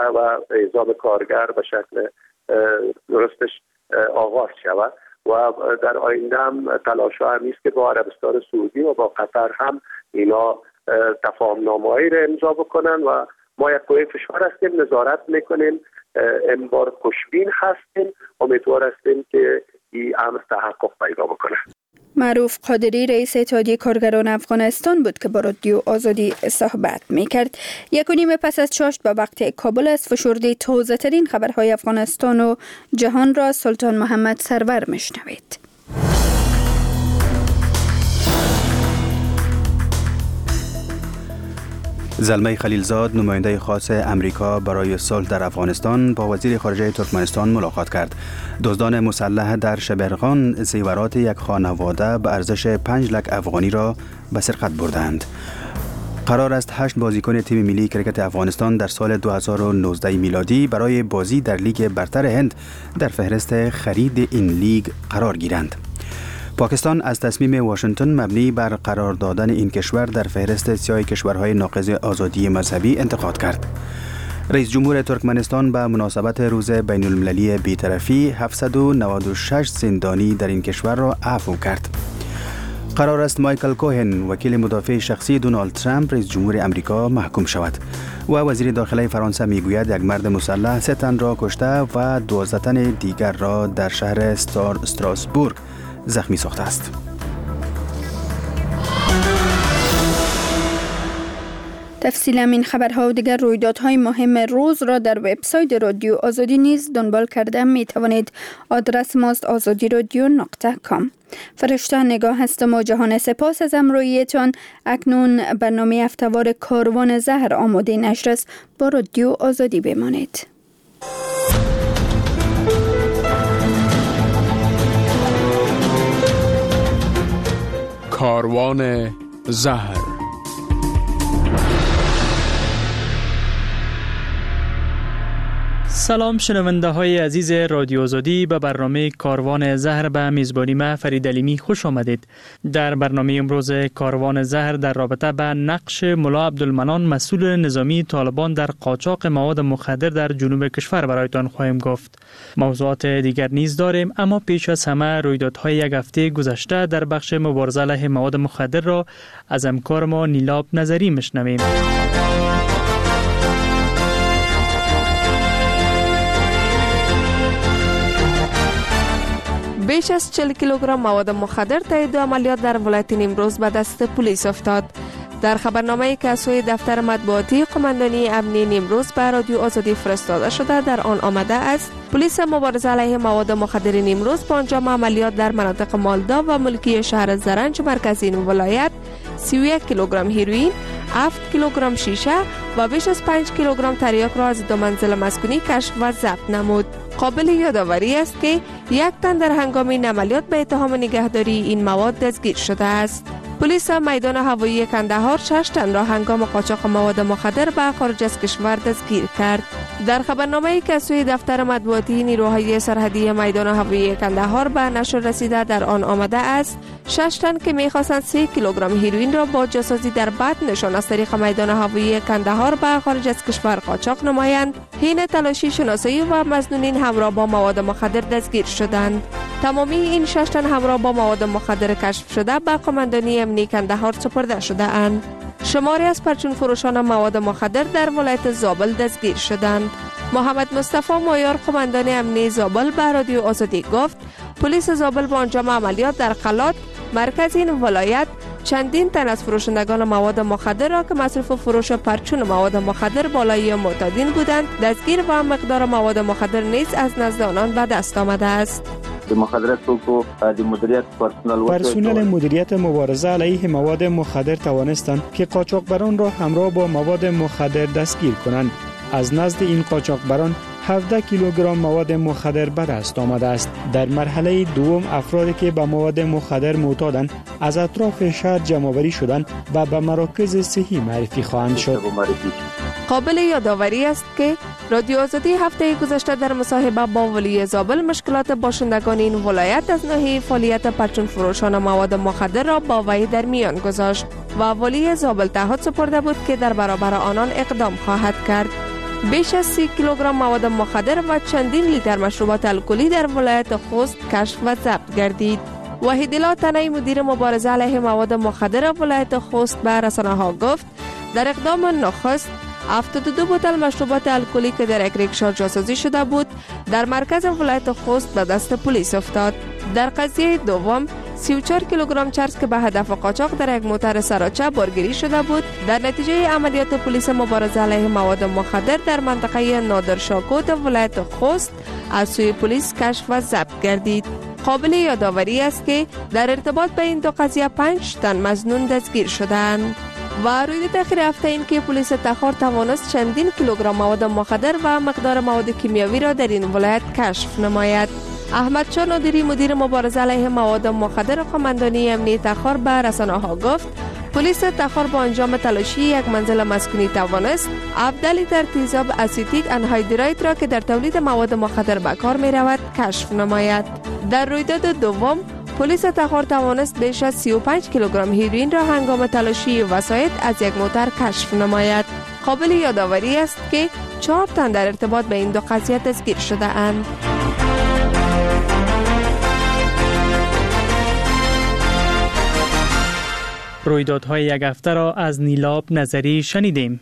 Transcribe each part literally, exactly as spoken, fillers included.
و اعزام کارگر به شکل درستش آغاز شود و در آینده هم تلاش ها همیست که با عربستان سعودی و با قطر هم اینا تفاهم نامه‌ای را امضا بکنن و ما یک قوه فشار هستیم، نظارت میکنیم، این بار خوشبین هستیم، امیدوار هستیم که این امر تحقق پیدا بکنه. معروف قادری رئیس اتحادیه کارگران افغانستان بود که با رادیو آزادی صحبت میکرد. یک و نیم پس از چاشت به وقت کابل است فشرده تازه ترین خبرهای افغانستان و جهان را سلطان محمد سرور میشنوید. زلمه خلیلزاد نماینده خاص امریکا برای صلح در افغانستان با وزیر خارجه ترکمنستان ملاقات کرد. دزدان مسلح در شبرغان زیورات یک خانواده به ارزش پنج لک افغانی را به سرقت بردند. قرار است هشت بازیکن تیم ملی کرکت افغانستان در سال دو هزار و نوزده میلادی برای بازی در لیگ برتر هند در فهرست خرید این لیگ قرار گیرند. پاکستان از تصمیم واشنگتن مبنی بر قرار دادن این کشور در فهرست سیاه کشورهای ناقض آزادی مذهبی انتقاد کرد. رئیس جمهور ترکمنستان به مناسبت روز بین المللی بی‌طرفی هفتصد و نود و شش زندانی در این کشور را عفو کرد. قرار است مایکل کوهن وکیل مدافع شخصی دونالد ترامپ رئیس جمهور امریکا محکوم شود و وزیر داخله فرانسه میگوید یک مرد مسلح سه تن را کشته و دوازده تن دیگر را در شهر استار استراسبورگ زخمی ساخته است. تفصیل این خبرها و دیگر رویدادهای مهم روز را در وبسایت رادیو آزادی نیز دنبال کرده می توانید. آدرس ماست آزادی رادیو نقطه کام. فرشته نگاه هستم و جهان سپاس از همراهیتان. اکنون برنامه هفته‌وار کاروان زهر آماده نشر است. با رادیو آزادی بمانید. کاروان زهر. سلام شنونده های عزیز رادیو آزادی، به برنامه کاروان زهر به میزبانی من فرید علیمی خوش آمدید. در برنامه امروز کاروان زهر در رابطه به نقش ملا عبدالمنان مسئول نظامی طالبان در قاچاق مواد مخدر در جنوب کشور برایتان خواهیم گفت. موضوعات دیگر نیز داریم، اما پیش از همه رویدادهای یک هفته گذشته در بخش مبارزه علیه مواد مخدر را از همکار ما نیلاب نظری میشنویم. بیش از چهل کیلوگرم مواد مخدر تایید عملیات در ولایت نیمروز به دست پلیس افتاد. در خبرنامه‌ای که از سوی دفتر مطبوعاتی قماندانی امنی نیمروز به رادیو آزادی فرستاده شده در آن آمده است پلیس مبارزه علیه مواد مخدر نیمروز با انجام عملیات در مناطق مالدا و ملکی شهر زرنج مرکزی این ولایت سی و یک کیلوگرم هیروئین، هفت کیلوگرم شیشه و بیش از پنج کیلوگرم تریاک را از دو منزل مسکونی کشف و ضبط نمود. قابل یادآوری است که یک تن در هنگام این عملیات به اتهام نگهداری این مواد دستگیر شده است. پلیس میدان هوایی کندهار شش تن را هنگام قاچاق مواد مخدر به خارج از کشور دستگیر کرد. در خبرنامه‌ای که از سوی دفتر مطبوعاتی نیروهای سرحدی میدان هوایی کندهار به نشر رسیده در آن آمده است شش تن که می‌خواستند سه کیلوگرم هیروئین را با جاسازی در بدنشان از طریق میدان هوایی کندهار به خارج از کشور قاچاق نمایند، حین تلاشی شناسایی و مظنونین همراه با مواد مخدر دستگیر شدند. تمامی این شش تن همراه با مواد مخدر کشف شده به قماندانی امنی کندهار سپرده شده اند. شماری از پرچون فروشان مواد مخدر در ولایت زابل دستگیر شدند. محمد مصطفی مایار قماندان امنی زابل به رادیو آزادی گفت پلیس زابل با انجام عملیات در قلات مرکز این ولایت چندین تن از فروشندگان مواد مخدر را که مصرف فروش پرچون مواد مخدر بالای معتادین بودند دستگیر و مقدار مواد مخدر نیز از نزد آنان به دست آمده است. پرسنل مدیریت مبارزه علیه مواد مخدر توانستند که قاچاقبران را همراه با مواد مخدر دستگیر کنند. از نزد این قاچاقبران هفده کیلوگرم مواد مخدر به دست آمده است. در مرحله دوم افرادی که به مواد مخدر معتادند از اطراف شهر جمع‌آوری شدند و به مراکز صحی معرفی خواهند شد. قابل یادآوری است که رادیو آزادی هفته گذشته در مصاحبه با ولی زابل مشکلات باشندگان این ولایت از ناحیه فعالیت پرچون فروشان مواد مخدر را با وی در میان گذاشت و ولی زابل تعهد سپرده بود که در برابر آنان اقدام خواهد کرد. بیش از سی کیلوگرم مواد مخدر و چندین لیتر مشروبات الکلی در ولایت خوست کشف و ضبط گردید. وحیدالله تنی مدیر مبارزه علیه مواد مخدر ولایت خوست به رسانه‌ها گفت در اقدام نخست هفتاد و دو بوتل مشروبات الکلی که در یک ریکشا جاسازی شده بود در مرکز ولایت خوست به دست پلیس افتاد. در قضیه دوم سی و چهار کیلوگرم چرس که به هدف قاچاق در یک موتر سراچه بارگیری شده بود در نتیجه عملیات پلیس مبارزه علیه مواد مخدر در منطقه نادرشاکوت ولایت خوست از سوی پلیس کشف و ضبط گردید. قابل یادآوری است که در ارتباط به این دو قضیه پنج تن مظنون دستگیر شدند. و رویداد اخیر هفته این که پلیس تخار توانست چندین کیلوگرم مواد مخدر و مقدار مواد کیمیاوی را در این ولایت کشف نماید. احمد شاه نادری مدیر مبارزه علیه مواد مخدر قماندانی امنیتی تخار به رسانه‌ها گفت پلیس تخار با انجام تلاشی یک منزل مسکونی توانست هفده لیتر تیزاب اسیتیک انهایدراید را که در تولید مواد مخدر به کار می رود کشف نماید. در رویداد دوم پلیس تخار توانست بیش از سی و پنج کیلوگرم هیروئین را هنگام تلاشی وسایط از یک موتر کشف نماید. قابل یادآوری است که چهار تن در ارتباط به این دو قضیه دستگیر شده اند. رویدادهای یک هفته را از نیلاب نظری شنیدیم.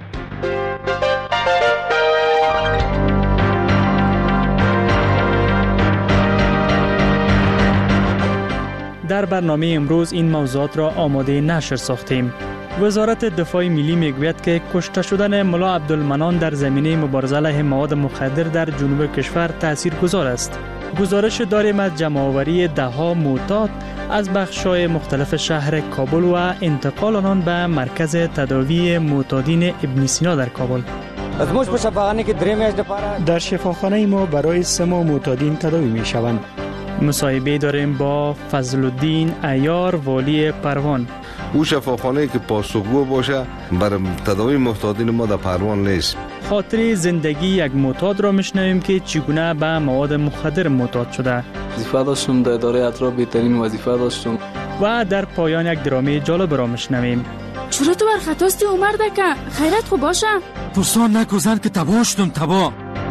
در برنامه امروز این موضوعات را آماده نشر ساختیم. وزارت دفاع ملی میگوید که کشته شدن ملا عبدالمنان در زمینه مبارزه علیه مواد مخدر در جنوب کشور تاثیرگذار است. گزارش داریم از جمع‌آوری ده‌ها معتاد از بخش‌های مختلف شهر کابل و انتقال آنان به مرکز تداوی معتادین ابن سینا در کابل. در شفاخانه ما برای سه ماه معتادین تداوی می‌شوند. مصاحبه داریم با فضل الدین عیار والی پروان. او شفاخانه که پاسخگو باشه بر تداوی معتادین ما در پروان نیست. خاطر زندگی یک معتاد را میشنویم که چگونه به مواد مخدر معتاد شده. وظیفه داشتم در اداره اطراف بهترین وظیفه داشتم. و در پایان یک درامه جالب را میشنویم. چرا تو بر خطاستی عمر دکه؟ خیرت خوب باشه؟ پرسان نکوزن که تباه شدم تباه.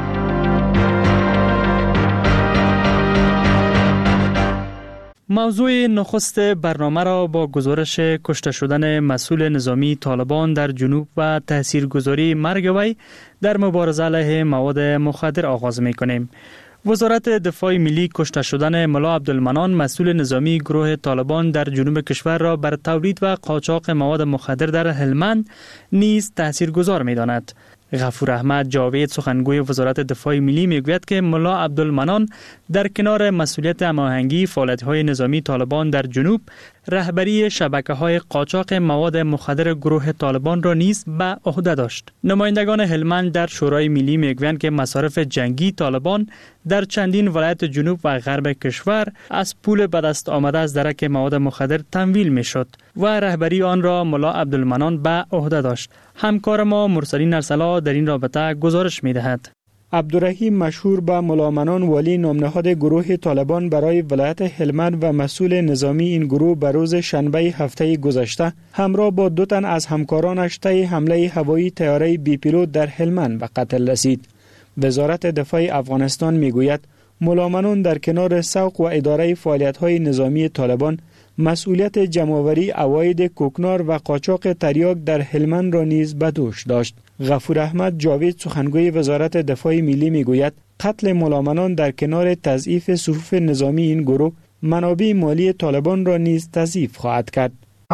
موضوع نخست برنامه را با گزارش کشته شدن مسئول نظامی طالبان در جنوب و تاثیرگذاری مرگ وی در مبارزه علیه مواد مخدر آغاز می‌کنیم. وزارت دفاع ملی کشته شدن ملا عبدالمنان مسئول نظامی گروه طالبان در جنوب کشور را بر تولید و قاچاق مواد مخدر در هلمند نیز تاثیرگذار می‌داند. غفور احمد جاوید سخنگوی وزارت دفاع ملی میگوید که ملا عبدالمنان در کنار مسئولیت هماهنگی فعالیت‌های نظامی طالبان در جنوب رهبری شبکه‌های قاچاق مواد مخدر گروه طالبان را نیز به عهده داشت. نمایندگان هلمند در شورای ملی میگویند که مصارف جنگی طالبان در چندین ولایت جنوب و غرب کشور از پول به دست آمده از درک مواد مخدر تمویل میشد و رهبری آن را ملا عبدالمنان به عهده داشت. همکار ما مرسلین ارسلا در این رابطه گزارش می‌دهد. عبدالرحیم مشهور به ملا منان والی نامنهاد گروه طالبان برای ولایت هلمند و مسئول نظامی این گروه به روز شنبه هفته گذشته همراه با دو تن از همکارانش طی حمله هوایی طیاره بی پیلوت در هلمند به قتل رسید. وزارت دفاع افغانستان میگوید ملا منان در کنار سوق و اداره فعالیت‌های نظامی طالبان مسئولیت جمع‌آوری عواید کوکنار و قاچاق تریاک در هلمند را نیز به دوش داشت. غفور احمد جاوید سخنگوی وزارت دفاع ملی میگوید قتل ملا منان در کنار تضعیف صفوف نظامی این گروه منابع مالی طالبان را نیز تضعیف خواهد کرد.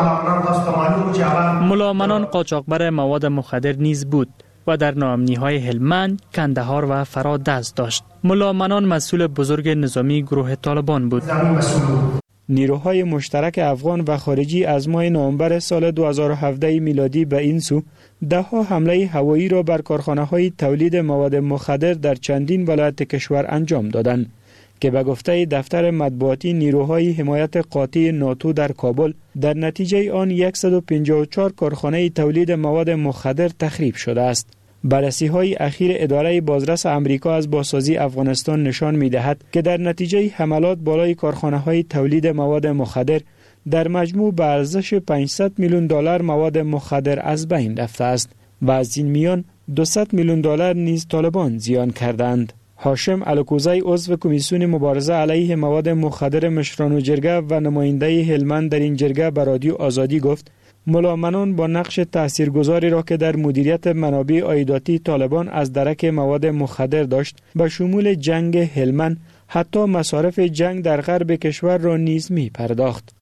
ملا منان قاچاقبر مواد مخدر نیز بود و در ناامنی‌های هلمند، کندهار و فرا دست داشت. ملا منان مسئول بزرگ نظامی گروه طالبان بود. نیروهای مشترک افغان و خارجی از ماه نوامبر سال دو هزار و هفده میلادی به این سو ده ها حمله هوایی را بر کارخانه‌های تولید مواد مخدر در چندین ولایت کشور انجام دادند که به گفته دفتر مطبوعاتی نیروهای حمایت قاطع ناتو در کابل در نتیجه آن صد و پنجاه و چهار کارخانه تولید مواد مخدر تخریب شده است. بررسی‌های اخیر اداره بازرس آمریکا از بازسازی افغانستان نشان می‌دهد که در نتیجه حملات بالای کارخانه‌های تولید مواد مخدر در مجموع به ارزش پانصد میلیون دلار مواد مخدر از بین رفته است و از این میان دویست میلیون دلار نیز طالبان زیان کردند. هاشم الکوزی عضو کمیسیون مبارزه علیه مواد مخدر مشران و جرگه و نماینده هلمند در این جرگه به رادیو آزادی گفت ملا منان با نقش تاثیرگذاری را که در مدیریت منابع عایداتی طالبان از درک مواد مخدر داشت به شمول جنگ هلمند حتی مصارف جنگ در غرب کشور را نیز می پرداخت.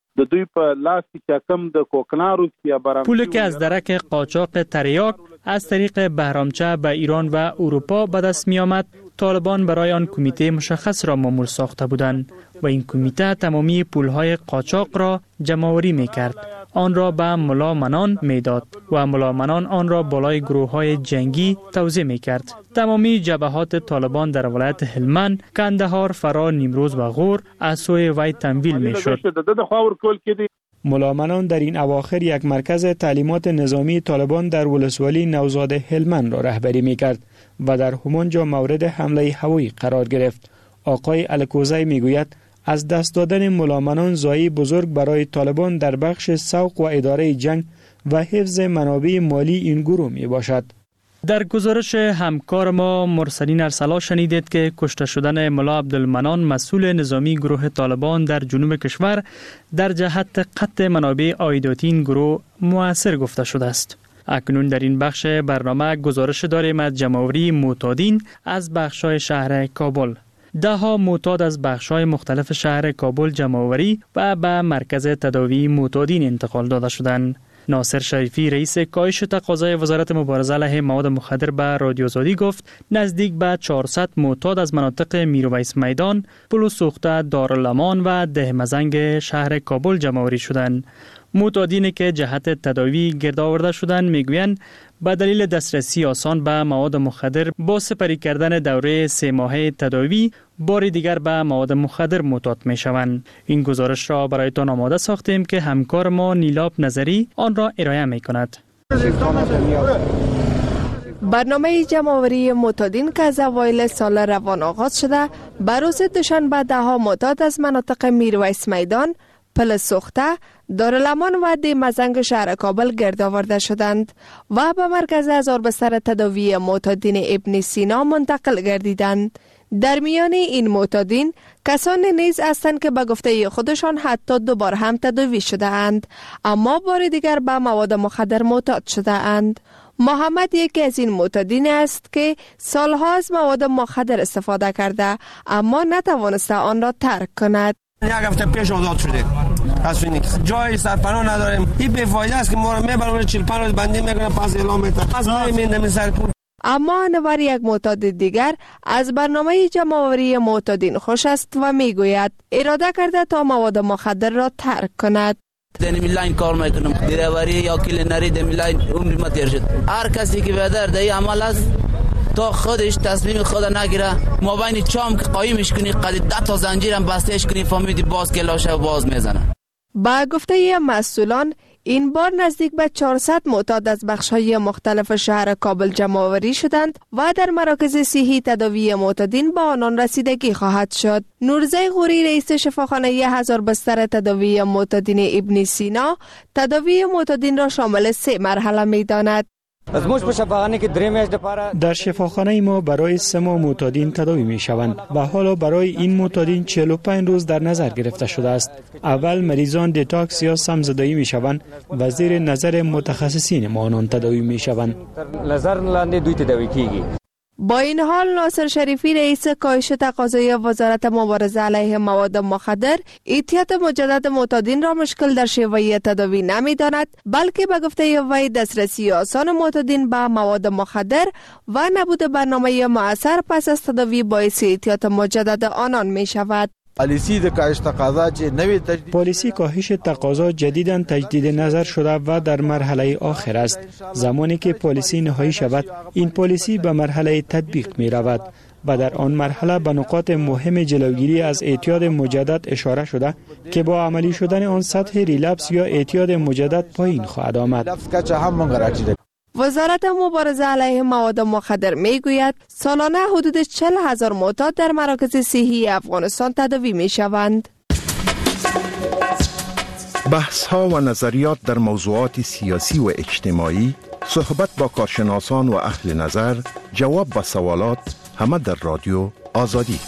پولی که از درک قاچاق تریاک از طریق بهرامچه به ایران و اروپا به دست می آمد، طالبان برای آن کمیته مشخص را مامور ساخته بودند و این کمیته تمامی پولهای قاچاق را جمع‌آوری می کرد. آن را به ملا منان می داد و ملا منان آن را بالای گروه های جنگی توزیع می کرد. تمامی جبهات طالبان در ولایت هلمند، کندهار، فرا، نیمروز و غور از سوی وی تمویل می شد. ملا منان در این اواخر یک مرکز تعلیمات نظامی طالبان در ولسوالی نوزاد هلمند را رهبری می کرد و در همانجا مورد حمله هوایی قرار گرفت. آقای الکوزی می گوید از دست دادن ملا منان ضایعه بزرگ برای طالبان در بخش سوق و اداره جنگ و حفظ منابع مالی این گروه می باشد. در گزارش همکار ما مرسلین ارسلا شنیدید که کشته شدن ملا عبدالمنان مسئول نظامی گروه طالبان در جنوب کشور در جهت قطع منابع عایداتی این گروه مؤثر گفته شده است. اکنون در این بخش برنامه گزارش داریم از جمع‌آوری معتادین از بخش‌های شهر کابل. ده ها معتاد از بخش‌های مختلف شهر کابل جمع‌آوری و به مرکز تداوی معتادین انتقال داده شدند. ناصر شریفی رئیس کاهش تقاضای وزارت مبارزه علیه مواد مخدر به رادیو آزادی گفت نزدیک به چهارصد معتاد از مناطق میرویس میدان، پل سوخته، دارالامان و ده مزنگ شهر کابل جمع‌آوری شدند. معتادینی که جهت تداوی گرد آورده شدند میگویند به دلیل دسترسی آسان به مواد مخدر با سپری کردن دوره سه ماهه تداوی بار دیگر به مواد مخدر معتاد می شوند. این گزارش را برایتان آماده ساختیم که همکار ما نیلاب نظری آن را ارائه می کند. برنامه جمع‌آوری معتادین که از اوایل سال روان آغاز شده بر روز دوشنبه ده ها معتاد از مناطق میرویس میدان، پل سوخته، دارالامان و ده مزنگ شهر کابل گرد آورده شدند و به مرکز هزار بستر تداوی معتادین ابن سینا منتقل گردیدند. در میان این معتادین کسانی نیز هستند که به گفته خودشان حتی دوبار هم تداوی شده اند اما بار دیگر به مواد مخدر معتاد شده اند. محمد یکی از این معتادین است که سالها از مواد مخدر استفاده کرده اما نتوانسته آن را ترک کند. یک هفته پیش آزاد شده. از فینیکس جای سرپناه نداریم. این بی‌فایده است که ما رو میبرن چهل و پنج روز بندی میکنن پس اعلام میکنن. از نمیندم سر پول. اما انور یک معتاد دیگر از برنامه جمع‌آوری معتادین خوش است و میگوید اراده کرده تا مواد مخدر را ترک کند. دنی میلاین کار میکنم دیرواری یا کلینری دنی میلاین عمری ما تیر شد. هر کسی که بدر دی عمل است تا خودش تصمیم خود نگیره ما بین چام که قایمش کنی قد ده تا زنجیرم بستهش کنی فهمیدی باز کلاشه و باز میزنه. با گفته مسئولان این بار نزدیک به چهارصد معتاد از بخش‌های مختلف شهر کابل جمع‌آوری شدند و در مراکز صحی تداوی معتادین به آنان رسیدگی خواهد شد. نورزی غوری رئیس شفاخانه هزار بستر تداوی معتادین ابن سینا تداوی معتادین را شامل سه مرحله می‌داند. در شفاخانه ما برای سه ماه معتادین تداوی می شوند و حالا برای این معتادین چهل و پنج روز در نظر گرفته شده است. اول مریضان دیتاکس یا سمزدایی می شوند و زیر نظر متخصصین ما آنان تداوی می شوند. با این حال ناصر شریفی رئیس کاهش تقاضای وزارت مبارزه علیه مواد مخدر احتیاط مجدد معتادین را مشکل در شیوه تداوی نمی داند بلکه به گفته وی دسترسی آسان معتادین به مواد مخدر و نبود برنامه مؤثر پس از تداوی باعث احتیاط مجدد آنان می شود. پالیسی کاهش تقاضا جدیداً تجدید نظر شده و در مرحله آخر است. زمانی که پالیسی نهایی شود این پالیسی به مرحله تطبیق می رود و در آن مرحله به نقاط مهم جلوگیری از اعتیاد مجدد اشاره شده که با عملی شدن آن سطح ریلپس یا اعتیاد مجدد پایین خواهد آمد. وزارت مبارزه علیه مواد مخدر می گوید سالانه حدود چهل هزار معتاد در مراکز صحی افغانستان تداوی می شوند. بحث ها و نظریات در موضوعات سیاسی و اجتماعی، صحبت با کارشناسان و اهل نظر، جواب به سوالات، همه در رادیو آزادی.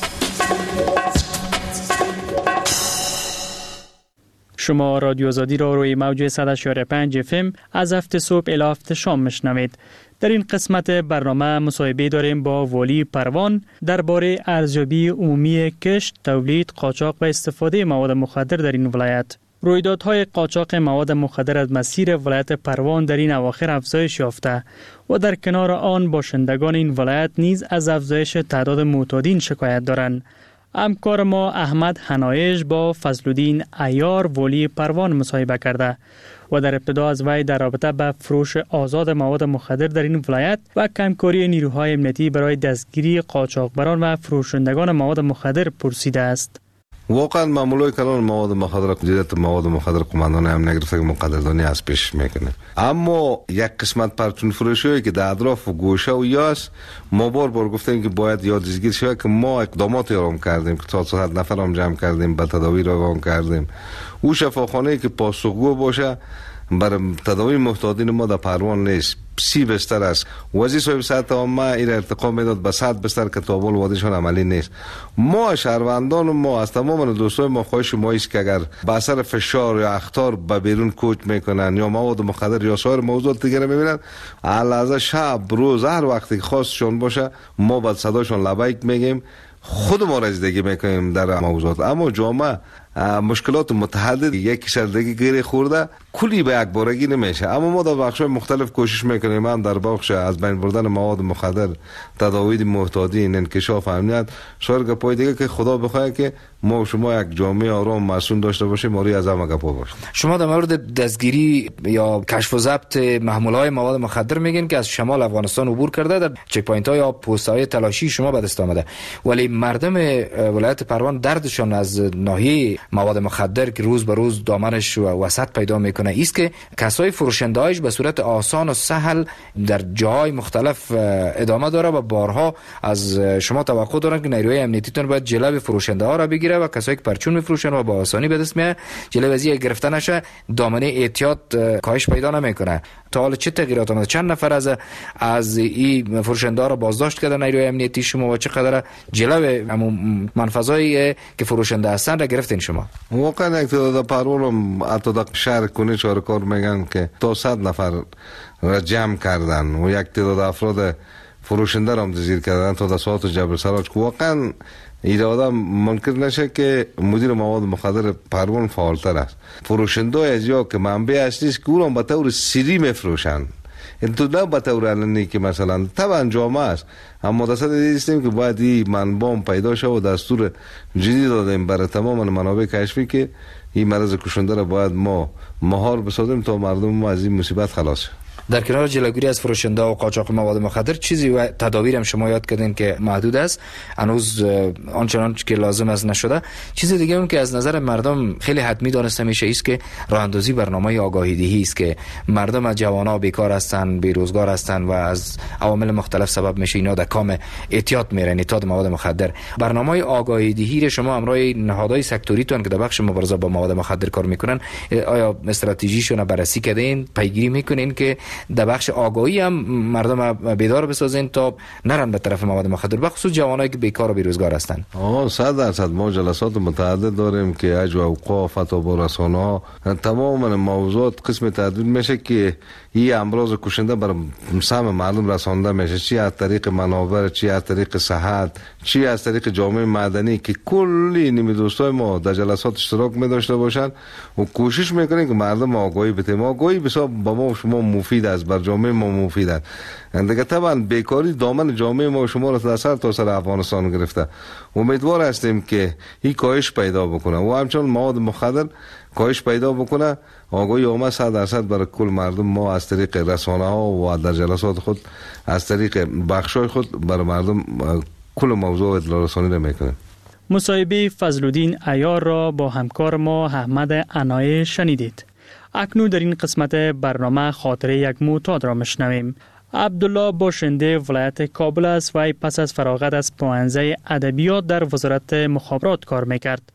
شما رادیو آزادی را روی موج صد و اشاره پنج اف ام از هفت صبح الی هفت شام میشنوید. در این قسمت برنامه مصاحبه داریم با والی پروان درباره ارزیابی عمومی کشت، تولید، قاچاق و استفاده مواد مخدر در این ولایت. رویدادهای قاچاق مواد مخدر از مسیر ولایت پروان در این اواخر افزایش یافته و در کنار آن باشندگان این ولایت نیز از افزایش تعداد معتادین شکایت دارند. همکار ما احمد حنایش با فضلالدین عیار والی پروان مصاحبه کرده و در ابتدا از وی در رابطه با فروش آزاد مواد مخدر در این ولایت و کمکاری نیروهای امنیتی برای دستگیری قاچاقبران و فروشندگان مواد مخدر پرسیده است. واقعا معمولای کلان مواد مخدر جدیت مواد مخدر قماندان هم نگرفته که مقدردانی از پیش میکنه، اما یک قسمت پرچون فروشی که در اطراف و گوشه و یاس ما بار بار گفتیم که باید یادگیری شود که ما اقداماتی را کردیم که تا صد نفر هم جمع کردیم، به تداوی روان کردیم. او شفاخانه که پاسخگو باشه برای تداوی محتاجین ما در پروان نیست. سی بستر است. وزیر صاحب صحت عامه این ارتقا میداد به صد بستر که تابول وادیشان عملی نیست. ما شهروندان ما از تمام دوستای ما خواهش ما است که اگر به اثر فشار یا اخطار به بیرون کوچ میکنن یا مواد مخدر یا سایر موضوعات دیگه میبینن، علاوه شب روز هر وقتی خواستشون باشه ما بعد صداشون لبیک میگیم، خود ما رسیدگی میکنیم در موضوعات. اما جامعه مشکلات متعدد یک شردگی گیری خورده کلی به یک بارگی نمیشه، اما ما در بخش‌های مختلف کوشش میکنیم هم در بخش از بین بردن مواد مخدر، تداوی معتادین، انکشاف امنیت، شاید گپای دیگه که خدا بخواد که ما و شما یک جامعه آرام معصوم داشته باشیم، موری از همه گپا باشه. شما در مورد دستگیری یا کشف و ضبط محمول‌های مواد مخدر میگین که از شمال افغانستان عبور کرده، در چک پوینت‌ها یا پست‌های تلاشی شما به دست آمده، ولی مردم ولایت پروان دردشان از ناحیه مواد مخدر که روز به روز دامنش وسط پیدا میکنه است که کسای فروشنده‌اش به صورت آسان و سهل در جاهای مختلف ادامه داره و بارها از شما توقع دارن که نیروی امنیتیتون باید جلوی فروشنده ها را بگیره و کسایی که پرچون میفروشن و با آسانی به دست میاد جلوی از گرفته نشه، دامنه احتیاط کاهش پیدا نمیکنه. تا حالا چه تغییرات آمده؟ چند نفر از از این فروشنده ها را بازداشت کردن نیروی امنیتی شما و چقدر جلوی همون منفذایی که فروشنده هستن را گرفتین شما؟ واقعا یک تعداد پروان حتی در شهر کنی چهارکار میگن که تا صد نفر را جمع کردن و یک تعداد افراد فروشنده را هم دستگیر کردن تا در ساعت جبل سراج که واقعا این آدم منکر نشه که مدیر مواد مخدر پروان فعالتر است. فروشنده از یا که منبع اصلی است که او را به طور سری میفروشند، این تو نه به طور علنی که مثلا طبعا جامعه است، اما دسته دیدیم که باید این منبع پیدا شه و دستور جدید دادیم برای تمام منابع کشفی که این مرض کشنده را باید ما مهار بسازیم تا مردم ما از این مصیبت خلاص. در کنار جلوگیری از فروشنده و قاچاق مواد مخدر چیزی و تدابیر هم شما یاد کردین که محدود است، هنوز آنچنان که لازم است نشده. چیز دیگه هم که از نظر مردم خیلی حتمی دانسته میشه است که راه اندازی برنامه آگاهی دهی است که مردم از جوانا بیکار هستن، بیروزگار هستن و از عوامل مختلف سبب میشه اینا در کام احتیاط میرن احتیاط مواد مخدر. برنامه آگاهی دهی شما همراه نهادهای سکتوریتون که در بخش مبارزه با مواد مخدر کار میکنن، آیا استراتژیشون بررسی کردین، پیگیری میکنین که در بخش آگاهی هم مردم بیدار بسازین تا نرن به طرف مواد مخدر، به خصوص جوانایی که بیکار و بیروزگار هستن؟ آه صد درصد ما جلسات متعدد داریم که اجو اوقاف فتوا رسانه‌ها تمام موضوعات قسم تدوین میشه که این امراض کشنده بر سهم مردم رسانده میشه، چی از طریق منابر، چی از طریق صحت، چی از طریق جامعه مدنی که کلی نیمه دوستای ما در جلسات اشتراک می داشته باشن و کوشش میکنیم که مردم آگاهی بده. آگاهی بسیار با ما و شما مفید است، بر جامعه ما مفید است. دیگه طبعا بیکاری دامن جامعه ما و شما را در سر تا سر افغانستان گرفته. امیدوار هستیم که این کاهش پیدا بکنه و همچنان مواد مخدر کاهش پیدا بکنه. آگاهی عامه صد درصد برای کل مردم ما از طریق رسانه ها و در جلسات خود از طریق بخشای خود برای مردم کل موضوع اطلاع رسانی میکنیم. مصاحبه فضلالدین عیار را با همکار ما احمد عنایه شنیدید. اکنون در این قسمت برنامه خاطره یک معتاد را میشنویم. عبدالله باشنده ولایت کابل است و پس از فراغت از پوانزه ادبیات در وزارت مخابرات کار میکرد.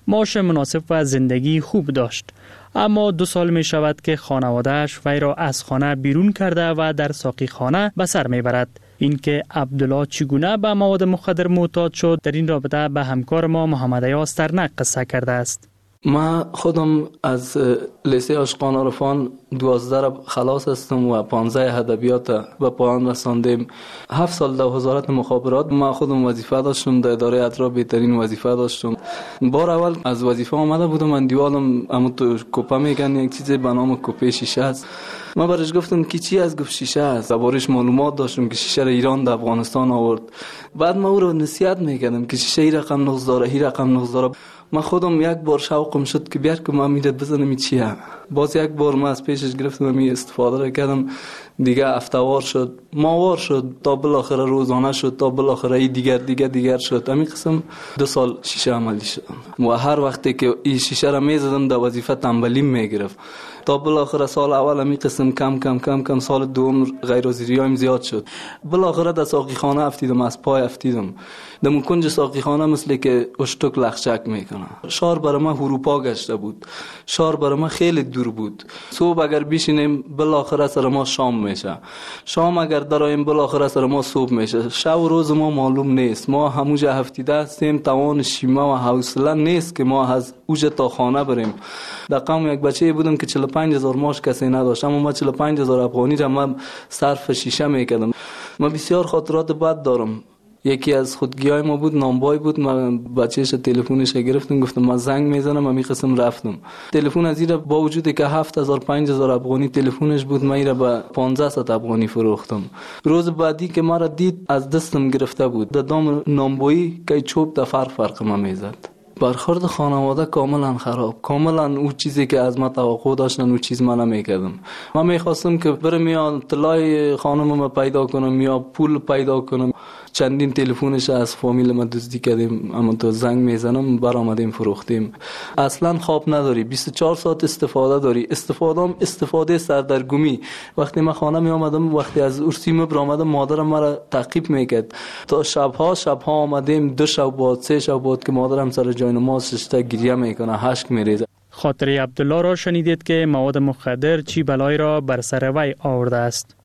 معاش مناسب و زندگی خوب داشت. اما دو سال می شود که خانوادهش وی را از خانه بیرون کرده و در ساقی خانه به سر می برد. اینکه عبدالله چگونه به مواد مخدر معتاد شد، در این رابطه به همکار ما محمد ایاز ترنک قصه کرده است. من خودم از لیسه عاشقان عرفان دوازده خلاص هستم و پانزده ادبیات به پایان رساندیم. هفت سال در وزارت مخابرات من خودم وظیفه داشتم، در اداره اطراف بهترین وظیفه داشتم. بار اول از وظیفه آمده بودم، من دیوالم اما تو کوپه میگن یک چیزی به نام کوپه شیشه است. من برش گفتم که چی از گفت شیشه است، دربارش معلومات داشتم که شیشه را ایران در افغانستان آورد. بعد من او را نصیحت میکردم که شیشه ای رقم نقص داره، هی رقم نقص داره. من خودم یک بار شوقم شد که بیار که من میرد بزنم این چیه. باز یک بار من از پیشش گرفتم و می استفاده را کردم، دیگه افتوار شد، ماوار شد، تا بالاخره روزانه شد، تا بالاخره دیگر دیگر دیگر شد. همین قسم دو سال شیشه عملی شدم و هر وقتی که این شیشه را میزدم در وظیفه تنبلیم میگرفت. تا بالاخره سال اول همین قسم کم کم کم کم، سال دوم غیر حاضریام زیاد شد. بالاخره در ساقی خانه افتیدم، از پای افتیدم. در کنج ساقی خانه مثل که اشتک لخشک میکنه. شهر برای من اروپا گشته بود، شهر برای من خیلی دور بود. صبح اگر بشینیم بالاخره سر ما شام میشه، شام اگر درایم بالاخره سر ما صبح میشه. شب و روز ما معلوم نیست، ما همونجا هفتیده هستیم، توان شیمه و حوصله نیست که ما از اوج تا خانه بریم. در قوم یک بچه بودم که چهل و پنج هزار ماش کسی نداشت، اما ما چهل و پنج هزار افغانی را من صرف شیشه میکردم. من بسیار خاطرات بد دارم. یکی از خودگیای ما بود، نامبای بود. من بچه‌ش تلفنش گرفتم، گفتم من زنگ میزنم، من می‌خواستم رفتم. تلفن از ایرا با وجودی که هفت هزار پنج هزار افغانی تلفنش بود، من ایرا با پانزده صد افغانی فروختم. روز بعدی که مرا دید از دستم گرفته بود، در دام نامبایی که چوب در فرق فرق ما میزد. برخورد خانواده کاملا خراب، کاملا اون چیزی که از ما توقع داشتن اون چیز من نمیکردم. من میخواستم که برم یا طلای خانم پیدا کنم یا پول پیدا کنم. چندین تلفنش از فامیل ما دزدی کردیم، اما تو زنگ میزنم برآمدیم فروختیم. اصلا خواب نداری، بیست و چهار ساعت استفاده داری، استفادهم استفاده سردرگمی. وقتی من خانه می آمدم، وقتی از ارسیم برآمدم، مادرم مرا تعقیب میکرد تا شبها شبها آمدیم، دو شب بعد سه شب بعد که مادرم سر جای نماز نشسته گریه میکنه، اشک میریزه. خاطره عبدالله را شنیدید که مواد مخدر چی بلای را بر سر وی آورده است.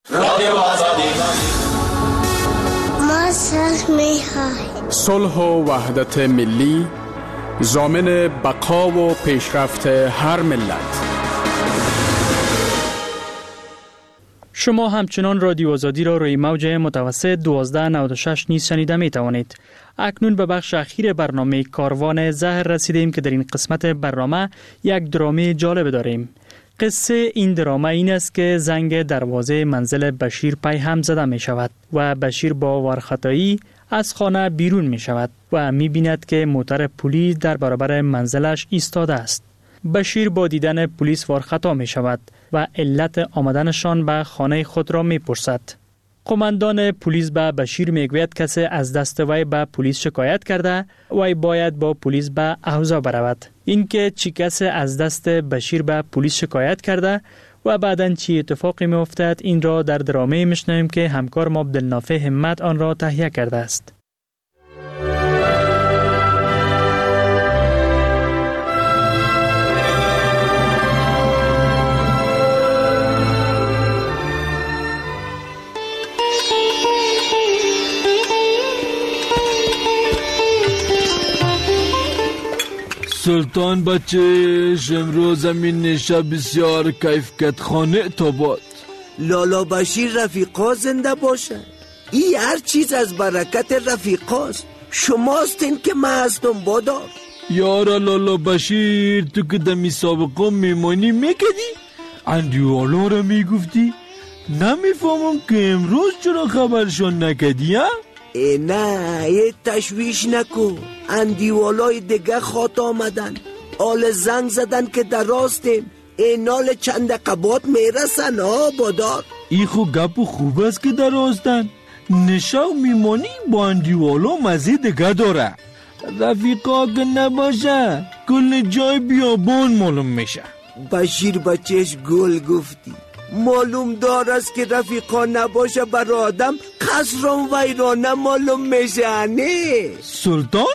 صلح و وحدت ملی ضامن بقا و پیشرفت هر ملت. شما همچنان رادیو آزادی را روی موج متوسط دوازده نود و شش نیز شنیده می توانید. اکنون به بخش اخیر برنامه کاروان زهر رسیدیم که در این قسمت برنامه یک درامه جالب داریم. قصه این درامه این است که زنگ دروازه منزل بشیر پی هم زده می شود و بشیر با وارخطایی از خانه بیرون می شود و می بیند که موتر پلیس در برابر منزلش ایستاده است. بشیر با دیدن پلیس وارخطا می شود و علت آمدنشان به خانه خود را می پرسد. قماندان پلیس به بشیر می گوید کسی از دست وی به پلیس شکایت کرده و باید با پلیس به اوضاع برود. اینکه چی کسی از دست بشیر به پلیس شکایت کرده و بعداً چی اتفاقی می افتد، این را در درامه میشنویم که همکار ما عبدالنافع همت آن را تهیه کرده است. سلطان بچه امروز زمین نشه بسیار کیف کت خانه تا باد. لالا بشیر رفیقا زنده باشه. ای هر چیز از برکت رفیقاست. شماستین که من هستم بادار. یارا لالا بشیر تو که دمی سابقا میمانی میکدی؟ اندیوالا را میگفتی؟ نمیفهمم که امروز چرا خبرشان نکدی ها؟ ای نه یه تشویش نکن. اندیوالای دیگه خاط آمدن، آل زنگ زدن که در راستیم. اینال چند قبات میرسن ها بادار. ای خو گپ خوب است که در راستن. نشاو میمانی با اندیوالا مزه دیگه داره. رفیقا که نباشه کل جای بیابان معلوم میشه. بشیر بچهش گل گفتی. معلوم دار است که رفیقا نباشه بر آدم خسران ویرانه معلوم میشه. نه سلطان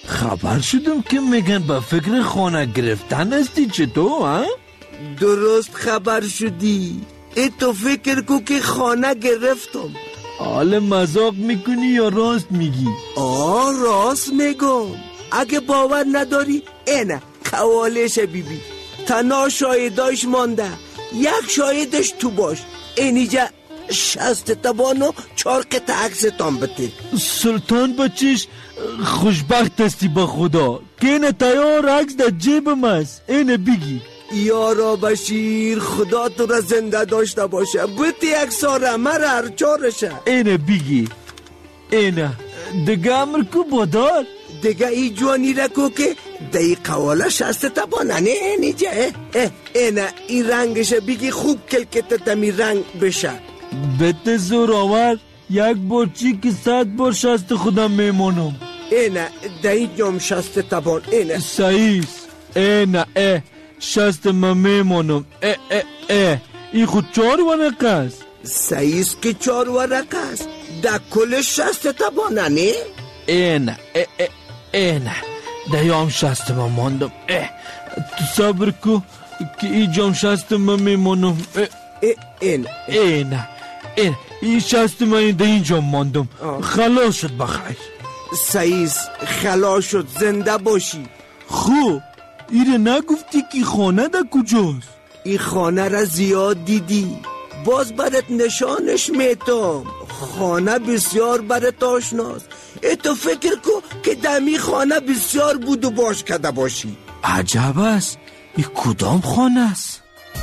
خبر شدم که میگن به فکر خانه گرفتن هستی. چطور ها؟ درست خبر شدی. ای تو فکر کو که خانه گرفتم. حال مذاق میکنی یا راست میگی؟ آه راست میگم. اگه باور نداری اینه قوالش بیبی. تنها شاهداش مانده. یک شاهدش تو باش. اینجا شست تبانو چار قطع عکس تان بده. سلطان بچیش خوشبخت هستی با خدا که اینه تیار عکس در جیبم است. اینه بگی. یارا بشیر خدا تو را زنده داشته باشه. بودی اکساره مرا هر چارشه. اینه بگی. اینه دیگه امر کو بادار. دیگه ای جوانی رکو که دی قواله شسته تبانه نه اینجا. اینه این رنگشه بگی خوب کلکت تمی رنگ بشه. بده زور آور. یک بار چی که صد بار شست خودم میمونم. اینه دی جام شسته تبان. اینه سعیس. اینه اه شست من میمونم. اه اه اه این خود چار ورقه است. سعیس که چار ورقه است. در کل شست تبانه نه؟ اینه اه اه اینه دیام شست من ماندم. اه تو صبر کو که ای جام شست من میمونم. اینه اینه اینه این شست من این اینجا ماندم. خلاص شد بخیر. سعیس خلاص شد. زنده باشی. خوب ایره نگفتی که خانه در کجاست؟ این خانه را زیاد دیدی. باز برات نشانش میتم. خانه بسیار برات آشناست. ای تو فکر کو که دمی خانه بسیار بود و باش کده باشی. عجب است. این کدام خانه است؟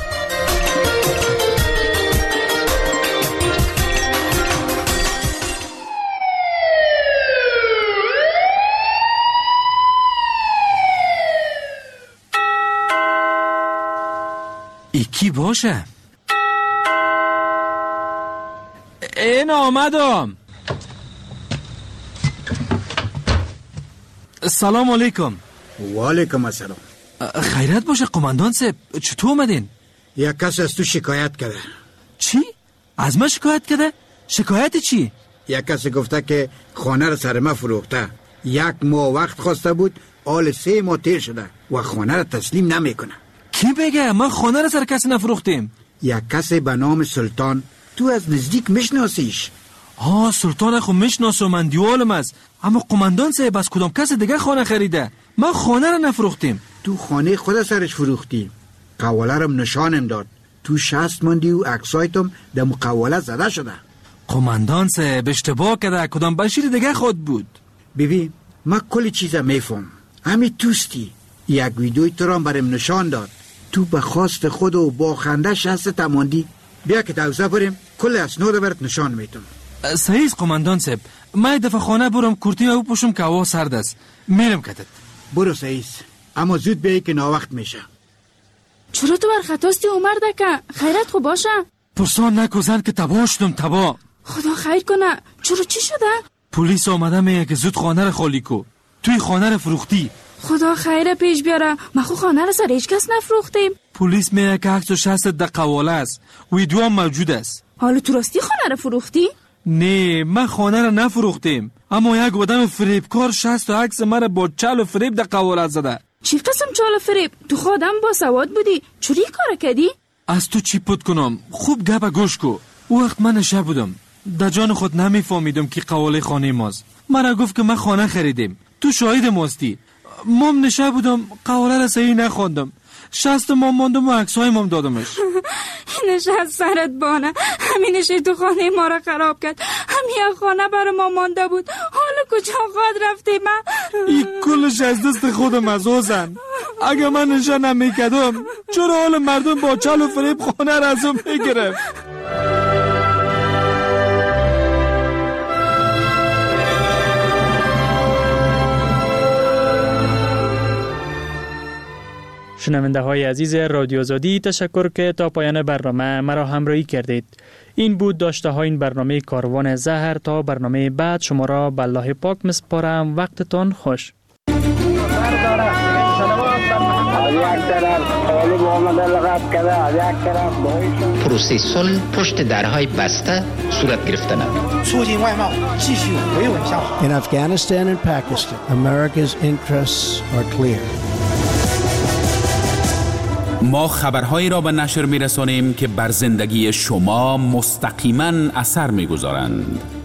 ای کی باشه؟ این آمدم. سلام علیکم. و علیکم السلام. خیرت باشه قماندان صاحب. چطور اومدین؟ یک کس از تو شکایت کرده. چی؟ از من شکایت کرده؟ شکایت چی؟ یک کس گفته که خانه را سر ما فروخته. یک ماه وقت خواسته بود. آل سه ماه تیر شده و خانه را تسلیم نمیکنه. کی بگه؟ من خانه را سر کسی نفروختیم. یک کسی به نام سلطان. تو از نزدیک میشناسیش؟ ها سلطان خو میشناسم. من دیوالم است. اما قماندان صاحب از کدام کس دیگه خانه خریده؟ من خانه را نفروختیم. تو خانه خود سرش فروختی. قواله رم نشانم داد. تو شست مندی و عکسایتم در مقواله زده شده. قماندان صاحب اشتباه کرده. کدام بشیر دیگه خود بود. ببین من کلی چیزا میفهم. همین توستی. یک ویدیوی تو را برم نشان داد. تو به خواست خود و با خنده شست تماندی. بیا که توزه بریم. کل اسناد برات نشان میتم. صحیح قماندان صاحب. من دفعه خانه برم کورتین او پوشم که هوا سرد است. میرم کتت. برو صحیح. اما زود بیایی که ناوقت میشه. چرا تو برخطاستی عمر دکه؟ خیرت خوب باشه؟ پرسان نکو زن که تباه شدم تباه. خدا خیر کنه. چرا چی شده؟ پلیس آمده میگه که زود خانه رو خالی کو. توی خانه رو فروختی. خدا خیر پیش بیاره. ما خو خانه رو سر هیچ کس نفروختیم. پلیس میگه که عکس و شست در قواله است. ویدیو هم موجود است. حالا تو راستی خانه رو فروختی؟ نه من خانه رو نفروختیم. اما یک آدم فریبکار شست و عکس مرا با چل و فریب در قواله زده. چی قسم چال و فریب؟ تو خودم با سواد بودی. چوری کار کردی؟ از تو چی پد کنم؟ خوب گپ گوش کو. او وقت من نشه بودم. در جان خود نمیفهمیدم که قواله خانه ماست. مرا گفت که من خانه خریدیم. تو شاهد ماستی. مام نشه بودم قواله را صحیح نخوندم. شست مام ماندم و عکسای مام دادمش. نشه از سرت بانه. همینش تو خانه ما را خراب کرد. همین خانه برای ما مانده بود. حالا کجا خود رفتی من؟ این کلش از دست خودم از اوزن. اگه من نشه نمیکدم چرا حال مردم با چل و فریب خانه را ازم میگرفت؟ شنونده های عزیز رادیو آزادی، تشکر که تا پایان برنامه مرا همراهی کردید. این بود داشته های این برنامه کاروان زهر. تا برنامه بعد شما را به الله پاک میسپارم. وقتتان خوش. از یک طرف طالب آمده لغت کرده، از یک طرف داعش. پروسه صلح پشت درهای بسته صورت گرفته ندارد. In Afghanistan and Pakistan, America's interests are clear. ما خبرهایی را به نشر می‌رسانیم که بر زندگی شما مستقیما اثر می‌گذارند.